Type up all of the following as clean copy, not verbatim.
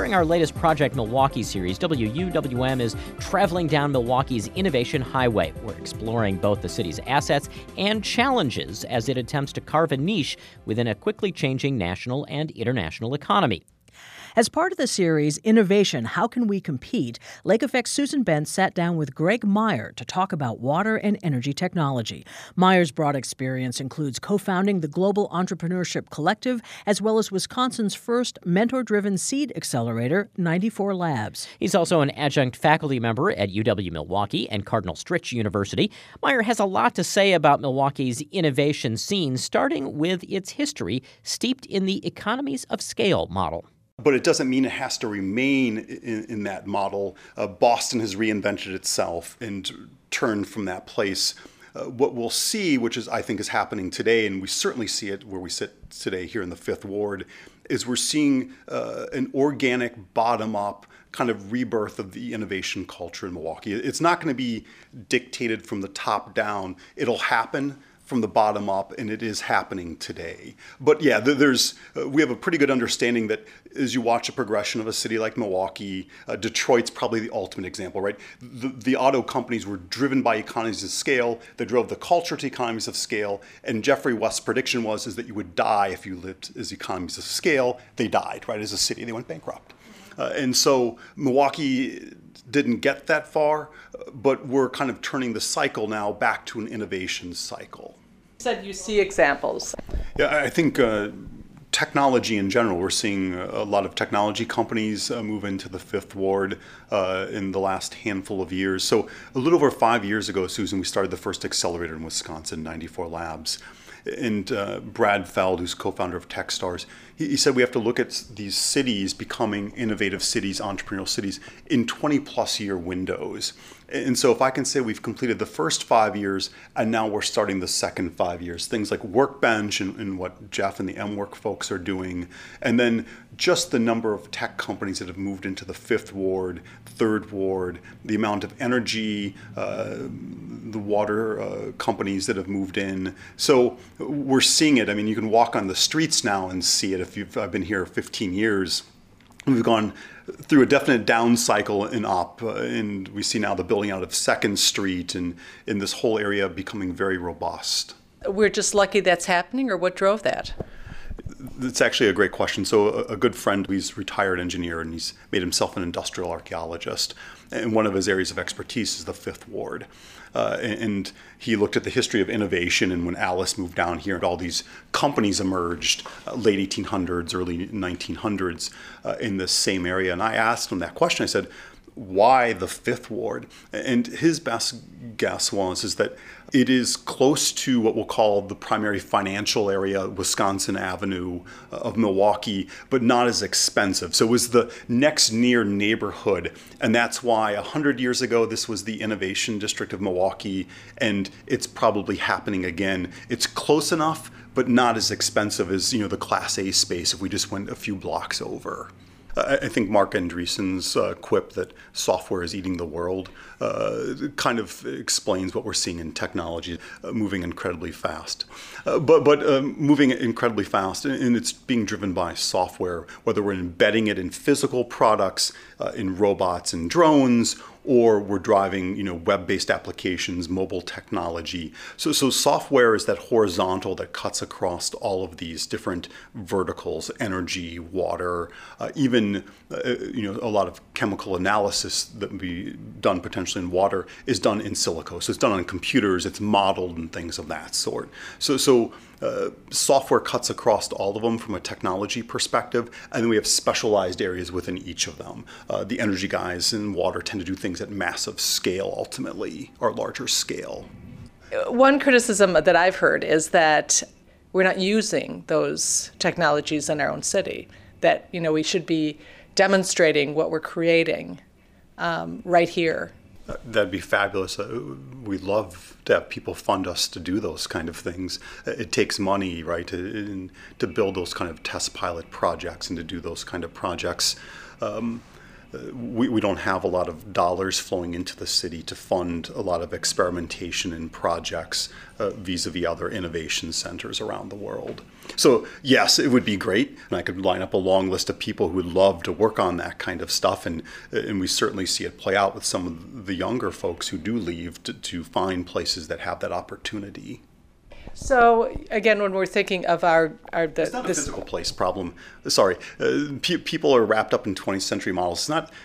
During our latest Project Milwaukee series, WUWM is traveling down Milwaukee's Innovation Highway. We're exploring both the city's assets and challenges as it attempts to carve a niche within a quickly changing national and international economy. As part of the series, Innovation, How Can We Compete?, Lake Effect's Susan Bent sat down with Greg Meyer to talk about water and energy technology. Meyer's broad experience includes co-founding the Global Entrepreneurship Collective, as well as Wisconsin's first mentor-driven seed accelerator, 94 Labs. He's also an adjunct faculty member at UW-Milwaukee and Cardinal Stritch University. Meyer has a lot to say about Milwaukee's innovation scene, starting with its history steeped in the economies of scale model. But it doesn't mean it has to remain in that model. Boston has reinvented itself and turned from that place. What we'll see, which is I think is happening today, and we certainly see it where we sit today here in the Fifth Ward, is we're seeing an organic, bottom-up kind of rebirth of the innovation culture in Milwaukee. It's not going to be dictated from the top down. It'll happen from the bottom up, and it is happening today. But yeah, we have a pretty good understanding that as you watch a progression of a city like Milwaukee, Detroit's probably the ultimate example, right? The auto companies were driven by economies of scale. They drove the culture to economies of scale. And Jeffrey West's prediction is that you would die if you lived as economies of scale. They died, right? As a city, they went bankrupt. And so Milwaukee didn't get that far, but we're kind of turning the cycle now back to an innovation cycle. You said you see examples. Yeah, I think technology in general, we're seeing a lot of technology companies move into the Fifth Ward in the last handful of years. So a little over 5 years ago, Susan, we started the first accelerator in Wisconsin, 94 Labs. And Brad Feld, who's co-founder of Techstars, he said we have to look at these cities becoming innovative cities, entrepreneurial cities, in 20-plus year windows. And so if I can say we've completed the first 5 years, and now we're starting the second 5 years, things like Workbench and what Jeff and the MWork folks are doing, and then just the number of tech companies that have moved into the Fifth Ward, Third Ward, the amount of energy, the water companies that have moved in. So we're seeing it. I mean, you can walk on the streets now and see it. I've been here 15 years. We've gone through a definite down cycle and up, and we see now the building out of 2nd Street and in this whole area becoming very robust. We're just lucky that's happening, or what drove that? It's actually a great question. So a good friend, he's a retired engineer, and he's made himself an industrial archaeologist. And one of his areas of expertise is the Fifth Ward. And he looked at the history of innovation, and when Alice moved down here, all these companies emerged, late 1800s, early 1900s, in this same area. And I asked him that question. I said, why the Fifth Ward? And his best guess is that it is close to what we'll call the primary financial area, Wisconsin Avenue of Milwaukee, but not as expensive. So it was the next near neighborhood. And that's why 100 years ago, this was the innovation district of Milwaukee, and it's probably happening again. It's close enough, but not as expensive as, the Class A space if we just went a few blocks over. I think Mark Andreessen's quip that software is eating the world kind of explains what we're seeing in technology, moving incredibly fast. But moving incredibly fast, and it's being driven by software, whether we're embedding it in physical products, in robots and drones, or we're driving, web-based applications, mobile technology. So software is that horizontal that cuts across all of these different verticals: energy, water, even a lot of chemical analysis that would be done potentially in water is done in silico. So it's done on computers, it's modeled and things of that sort. So software cuts across all of them from a technology perspective, and then we have specialized areas within each of them. The energy guys in water tend to do things at massive scale, ultimately, or larger scale. One criticism that I've heard is that we're not using those technologies in our own city, that we should be demonstrating what we're creating right here. That'd be fabulous. We'd love to have people fund us to do those kind of things. It takes money, right, to build those kind of test pilot projects and to do those kind of projects. we don't have a lot of dollars flowing into the city to fund a lot of experimentation and projects vis-a-vis other innovation centers around the world. So yes, it would be great, and I could line up a long list of people who would love to work on that kind of stuff, and we certainly see it play out with some of the younger folks who do leave to find places that have that opportunity. So again, when we're thinking of it's not a physical place problem. Sorry, people are wrapped up in 20th century models. It's not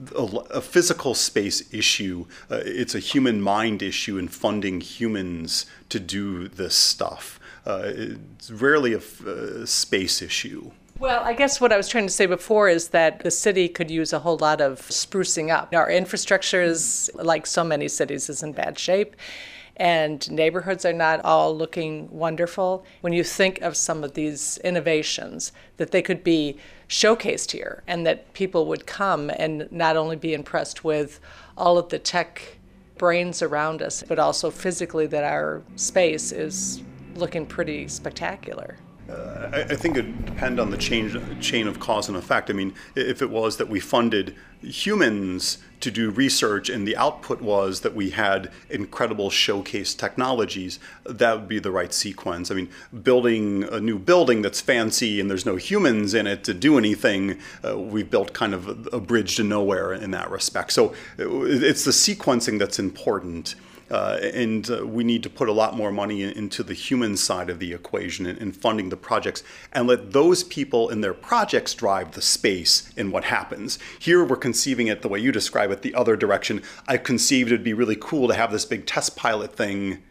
a physical space issue. It's a human mind issue in funding humans to do this stuff. It's rarely a space issue. Well, I guess what I was trying to say before is that the city could use a whole lot of sprucing up. Our infrastructure is, like so many cities, is in bad shape. And neighborhoods are not all looking wonderful. When you think of some of these innovations, that they could be showcased here and that people would come and not only be impressed with all of the tech brains around us, but also physically that our space is looking pretty spectacular. I think it would depend on the chain of cause and effect. I mean, if it was that we funded humans to do research and the output was that we had incredible showcase technologies, that would be the right sequence. I mean, building a new building that's fancy and there's no humans in it to do anything, we've built kind of a bridge to nowhere in that respect. So it's the sequencing that's important. And we need to put a lot more money into the human side of the equation in funding the projects and let those people in their projects drive the space in what happens. Here we're conceiving it the way you describe it, the other direction. I conceived it'd be really cool to have this big test pilot thing.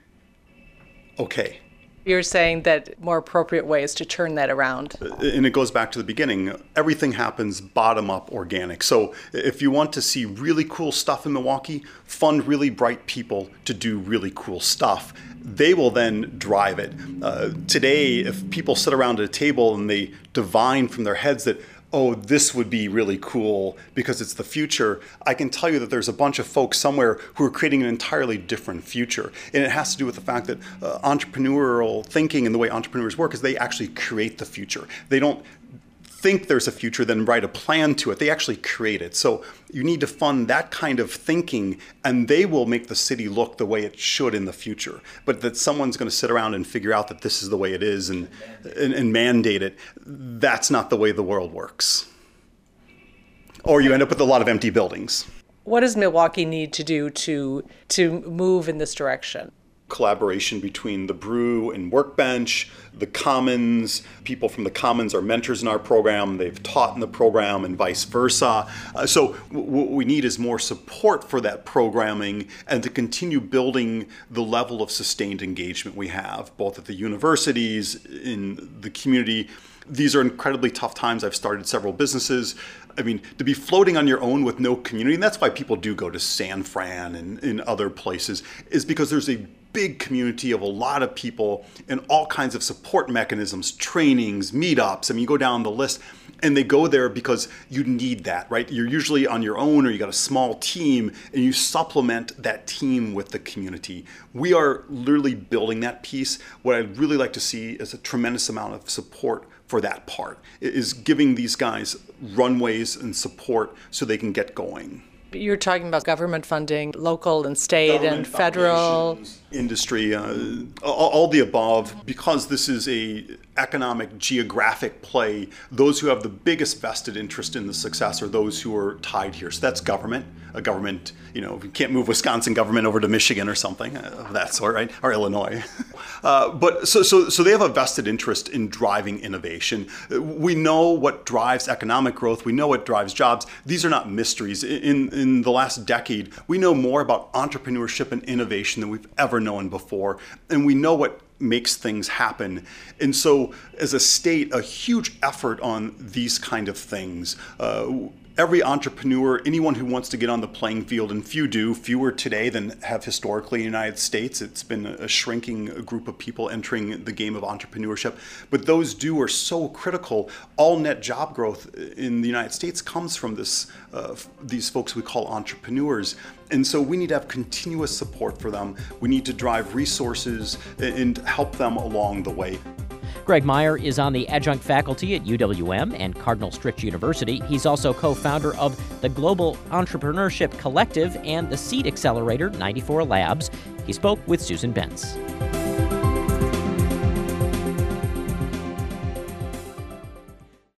Okay. You're saying that more appropriate ways to turn that around. And it goes back to the beginning. Everything happens bottom-up organic. So if you want to see really cool stuff in Milwaukee, fund really bright people to do really cool stuff. They will then drive it. Today, if people sit around at a table and they divine from their heads that, oh, this would be really cool because it's the future, I can tell you that there's a bunch of folks somewhere who are creating an entirely different future. And it has to do with the fact that entrepreneurial thinking and the way entrepreneurs work is they actually create the future. They don't think there's a future, then write a plan to it. They actually create it. So you need to fund that kind of thinking, and they will make the city look the way it should in the future. But that someone's going to sit around and figure out that this is the way it is and mandate it, that's not the way the world works. Or you end up with a lot of empty buildings. What does Milwaukee need to do to move in this direction? Collaboration between the Brew and Workbench, the Commons. People from the Commons are mentors in our program. They've taught in the program and vice versa. So what we need is more support for that programming and to continue building the level of sustained engagement we have, both at the universities, in the community. These are incredibly tough times. I've started several businesses. I mean, to be floating on your own with no community, and that's why people do go to San Fran and in other places, is because there's a big community of a lot of people and all kinds of support mechanisms, trainings, meetups. I mean, you go down the list and they go there because you need that, right? You're usually on your own or you got a small team and you supplement that team with the community. We are literally building that piece. What I'd really like to see is a tremendous amount of support for that part, is giving these guys runways and support so they can get going. You're talking about government funding, local and state and federal. Industry, all the above, because this is a economic, geographic play. Those who have the biggest vested interest in the success are those who are tied here. So that's government. A government, you can't move Wisconsin government over to Michigan or something of that sort, right? Or Illinois. But so they have a vested interest in driving innovation. We know what drives economic growth. We know what drives jobs. These are not mysteries. In the last decade, we know more about entrepreneurship and innovation than we've ever known before. And we know what makes things happen. And so as a state, a huge effort on these kind of things. Every entrepreneur, anyone who wants to get on the playing field, and fewer today than have historically in the United States. It's been a shrinking group of people entering the game of entrepreneurship. But those are so critical. All net job growth in the United States comes from these folks we call entrepreneurs. And so we need to have continuous support for them. We need to drive resources and help them along the way. Greg Meyer is on the adjunct faculty at UWM and Cardinal Stritch University. He's also co-founder of the Global Entrepreneurship Collective and the Seed Accelerator 94 Labs. He spoke with Susan Bentz.